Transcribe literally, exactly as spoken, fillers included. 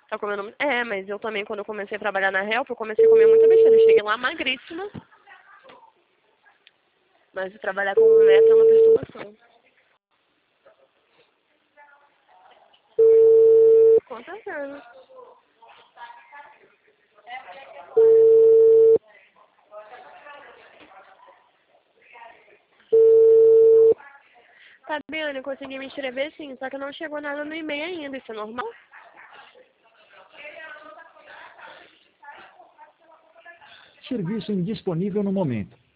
Tá comendo... É, mas eu também, quando eu comecei a trabalhar na Help, eu comecei a comer muita besteira. Eu cheguei lá magríssima. Mas trabalhar com meta é uma perturbação. Com certeza. Fabiana, eu consegui me inscrever sim, só que não chegou nada no e-mail ainda. Isso é normal? Serviço indisponível no momento.